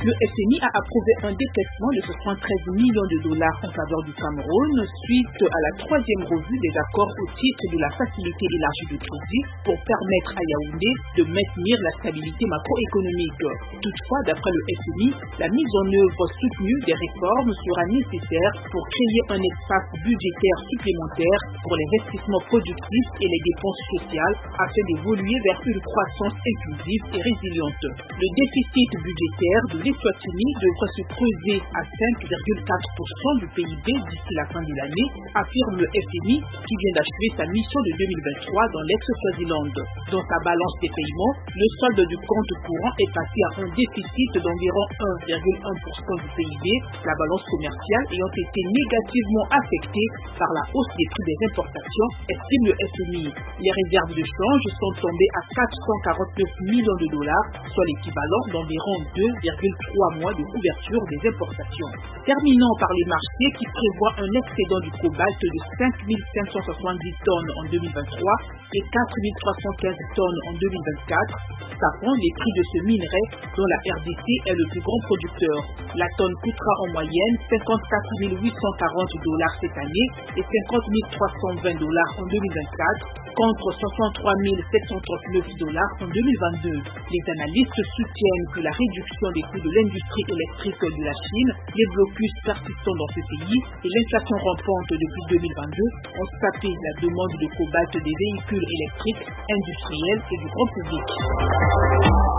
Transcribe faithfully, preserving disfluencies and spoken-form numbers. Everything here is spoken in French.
Le F M I a approuvé un décaissement de soixante-treize millions de dollars en faveur du Cameroun suite à la troisième revue des accords au titre de la facilité élargie de crédit pour permettre à Yaoundé de maintenir la stabilité macroéconomique. Toutefois, d'après le F M I, la mise en œuvre soutenue des réformes sera nécessaire pour créer un espace budgétaire supplémentaire pour l'investissement productif et les dépenses sociales afin d'évoluer vers une croissance inclusive et résiliente. Le déficit budgétaire de l'Eswatini devrait se creuser à cinq virgule quatre pour cent du P I B d'ici la fin de l'année, affirme le F M I qui vient d'achever sa mission de deux mille vingt-trois dans l'ex-Swaziland. Dans sa balance des paiements, le solde du compte courant est passé à un déficit d'environ un virgule un pour cent du P I B, la balance commerciale ayant été négativement affectée par la hausse des prix des importations, estime le F M I. Les réserves de change sont tombées à quatre cent quarante-neuf millions de dollars, soit l'équivalent d'environ deux virgule trois mois de couverture des importations. Terminons par les marchés qui prévoient un excédent du cobalt de cinq mille cinq cent soixante-dix tonnes en deux mille vingt-trois et quatre mille trois cent quinze tonnes en deux mille vingt-quatre, tapant les prix de ce minerai dont la R D C est le plus grand producteur. La tonne coûtera en moyenne cinquante-quatre mille huit cent quarante dollars cette année et cinquante mille trois cent vingt dollars en deux mille vingt-quatre, contre soixante-trois mille sept cent trente-neuf dollars en deux mille vingt-deux. Les analystes soutiennent que la réduction des coûts de l'industrie électrique de la Chine, les blocus persistants dans ce pays et l'inflation rampante depuis deux mille vingt-deux ont sapé la demande de cobalt des véhicules électriques, industriels et du grand public.